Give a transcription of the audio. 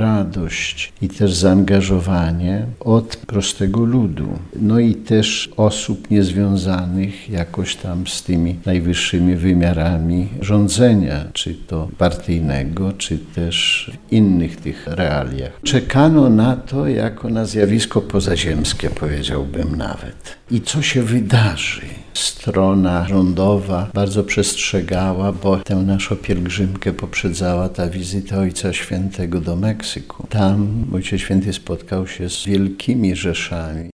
radość i też zaangażowanie od prostego ludu. No i też osób niezwiązanych jakoś tam z tymi najwyższymi wymiarami rządzenia, czy to partyjnego, czy też w innych tych realiach. Czekano na to jako na zjawisko pozaziemskie, powiedziałbym nawet. I co się wydarzy? Strona rządowa bardzo przestrzegała, bo tę naszą pielgrzymkę poprzedzała ta wizyta Ojca Świętego do Meksyku. Tam Ojciec Święty spotkał się z wielkimi rzeszami